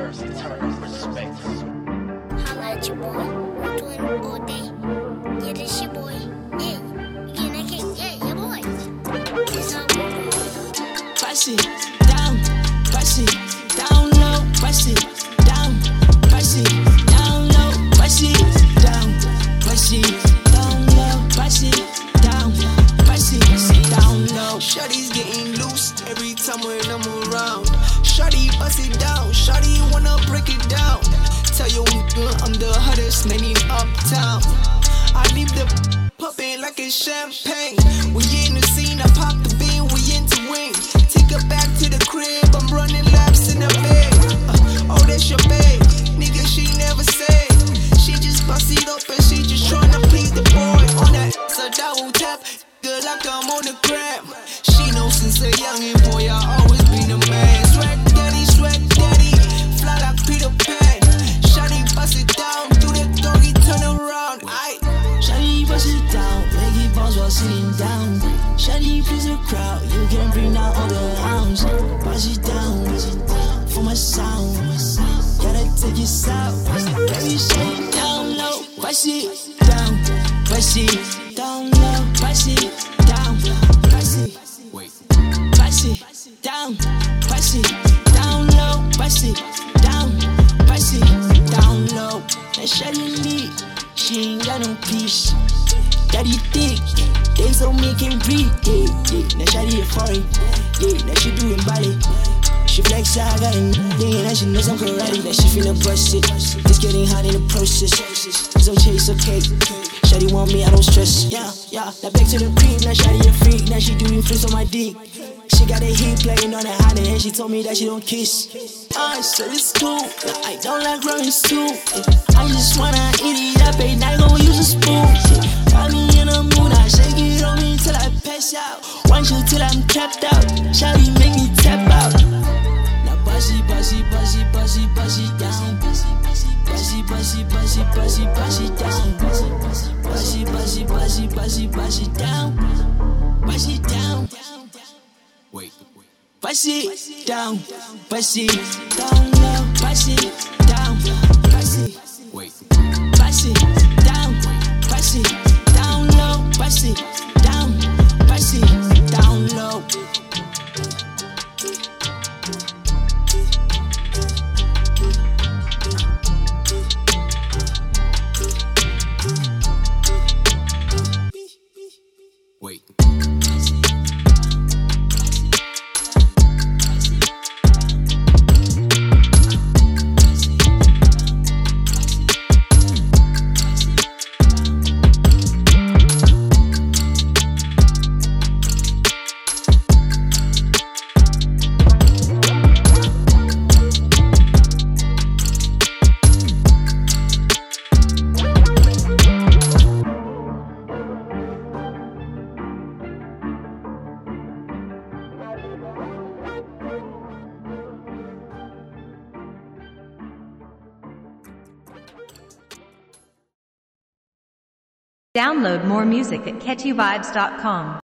Respect. Holla at your boy. We're doing all day. Yeah, this your boy. Yeah, you getting that cake? Yeah, your boy. It's all Press it down, press it down low, press it down, press it down low, press it down, press it down low, press it down, press it down low. Shawty's getting loose every time when I'm around. Shawty bust it down, Shawty wanna break it down. Tell your nigga I'm the hottest man in uptown. I leave the poppin' like it's champagne. We in the scene, I pop the bean, we into wing. Take her back to the crib, I'm running laps in the bed. Oh, that's your babe, nigga, she never said. She just bust it up and she just tryna please the boy. On that, so double tap, good like I'm on the gram. She knows since a youngin' boy, I always been a man. Sweat daddy, fly like Peter Pan. Shawty bust it down, do the doggy, turn around. Shawty bust it down, make it bounce while sitting down. Shawty please the crowd, you can bring down all the hounds. Bust it down, for my sound. Gotta take it south, baby, shut it down low. Bust it down, bust it down low. Bust it down, bust it, bust it down, bust it down low. Bust it down, bust it down low. That Shawty lit, she ain't got no peace. Daddy thick, they so make him breathe. Yeah, yeah. Now Shawty a foreign, yeah. Now she doing ballet. She flex, I got a thing, and she knows I'm karate. That she finna bust it. It's getting hot in the process. It's okay, it's okay. Shawty want me, I don't stress. Yeah, yeah. Now back to the crib, now Shawty a freak. Now she doing flips on my dick. She got a heat playing on the hand, and she told me that she don't kiss. I said it's cool, I don't like runnings too. I just wanna eat it up, ain't I gon' use a spoon. Got me in the mood, I shake it on me till I pass out. Want you till I'm tapped out, Shawty make me tap out. Now bust it, bust it, bust it, bust it, bust it down. Bust it, bust it, bust it, bust it, bust it down. Bust it, bust it, bust it, bust it, bust it, bust it down. Bust it down. Bust it down, bust it down low, bust it down, bust it, bust it down, bust it down low, bust it down, bust it down low. Download more music at catchyvibes.com.